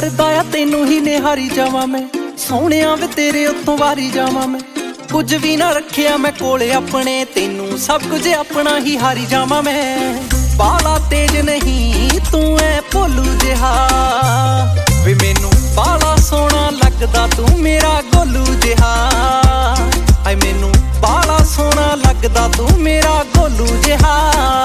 ਕਰਦਾ ਆ ਤੈਨੂੰ ਹੀ ਨਿਹਾਰੀ ਜਾਵਾਂ ਮੈਂ, ਸੋਹਣਿਆ ਵੇ ਤੇਰੇ ਉੱਤੋਂ ਵਾਰੀ ਜਾਵਾਂ ਮੈਂ। ਕੁਝ ਵੀ ਨਾ ਰੱਖਿਆ ਮੈਂ ਕੋਲੇ ਆਪਣੇ, ਤੈਨੂੰ ਸਭ ਕੁਝ ਆਪਣਾ ਹੀ ਹਾਰੀ ਜਾਵਾਂ ਮੈਂ। ਬਾਲਾ ਤੇਜ ਨਹੀਂ ਤੂੰ ਐ ਭੋਲੂ ਜਿਹਾ ਵੇ, ਮੈਨੂੰ ਬਾਲਾ ਸੋਹਣਾ ਲੱਗਦਾ ਤੂੰ ਮੇਰਾ ਗੋਲੂ ਜਿਹਾ। ਹਾਏ ਮੈਨੂੰ ਬਾਲਾ ਸੋਹਣਾ ਲੱਗਦਾ ਤੂੰ ਮੇਰਾ ਗੋਲੂ ਜਿਹਾ।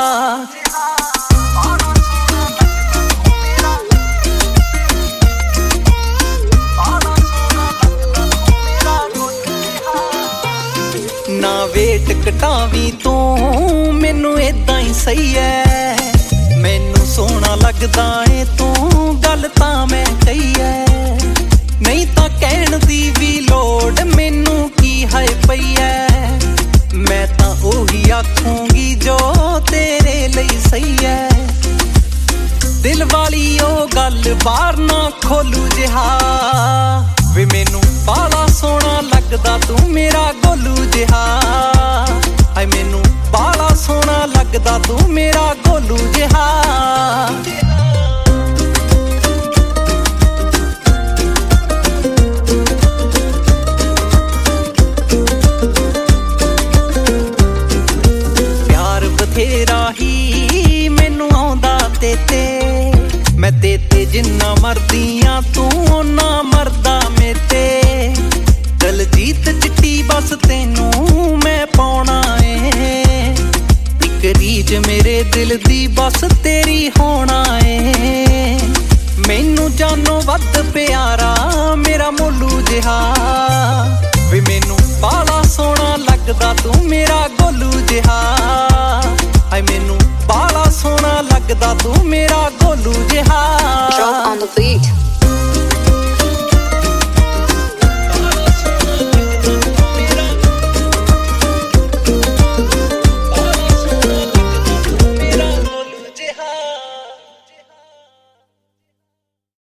ਨਾ ਵੇਟ ਘਟਾਵੀਂ ਤੂੰ ਮੈਨੂੰ ਏਦਾਂ ਹੀ ਸਹੀ ਐ, ਮੈਨੂੰ ਸੋਹਣਾ ਲੱਗਦਾ ਏ ਤੂੰ ਗੱਲ ਤਾਂ ਮੈਂ ਕਹੀ ਐ। ਨਹੀਂ ਤਾਂ ਕਹਿਣ ਦੀ ਵੀ ਲੋੜ ਮੈਨੂੰ ਕੀ ਹਾਏ ਪਈ ਐ, ਮੈਂ ਤਾਂ ਉਹੀ ਆਖੂੰਗੀ ਜੋ ਤੇਰੇ ਲਈ ਸਹੀ ਐ। ਦਿਲ ਵਾਲੀ ਉਹ ਗੱਲ ਬਾਹਰ ਨਾ ਖੋਲੂ ਜਿਹਾ ਵੇ, ਮੈਨੂੰ ਬਾਲਾ ਸੋਹਣਾ ਲੱਗਦਾ ਤੂੰ ਮੇਰਾ ਗੋਲੂ ਜਿਹਾ। ਹਾਏ ਮੈਨੂੰ ਬਾਲਾ ਸੋਹਣਾ ਲੱਗਦਾ ਤੂੰ ਮੇਰਾ ਗੋਲੂ ਜਿਹਾ। ਪਿਆਰ ਬਥੇਰਾ ਹੀ ਮੈਨੂੰ ਆਉਂਦਾ ਤੇ ਮੈਂ ਤੇ ਜਿੰਨਾ ਮਰਦੀ ਆਂ ਤੂੰ ਓਨਾ ਮਰਦਾ ਮੇਤੇ। ਦਲਜੀਤ ਚਿੱਟੀ ਬਸ ਤੈਨੂੰ ਮੈਂ ਪਾਉਣਾ ਏ, ਇੱਕ ਰੀਝ ਮੇਰੇ ਦਿਲ ਦੀ ਬਸ ਤੇਰੀ ਹੋਣਾ ਏ। ਮੈਨੂੰ ਜਾਨੋਂ ਵੱਧ ਪਿਆਰਾ ਮੇਰਾ ਮੋਲੂ ਜਿਹਾ ਵੇ, ਮੈਨੂੰ ਬਾਲਾ ਸੋਹਣਾ ਲੱਗਦਾ ਤੂੰ ਮੇਰਾ ਗੋਲੂ ਜਿਹਾ। ਹਾਏ ਮੈਨੂੰ ਬਾਲਾ ਸੋਹਣਾ ਲੱਗਦਾ ਤੂੰ ਮੇਰਾ ਗੋਲੂ ਜਿਹਾ। Drop on the beat.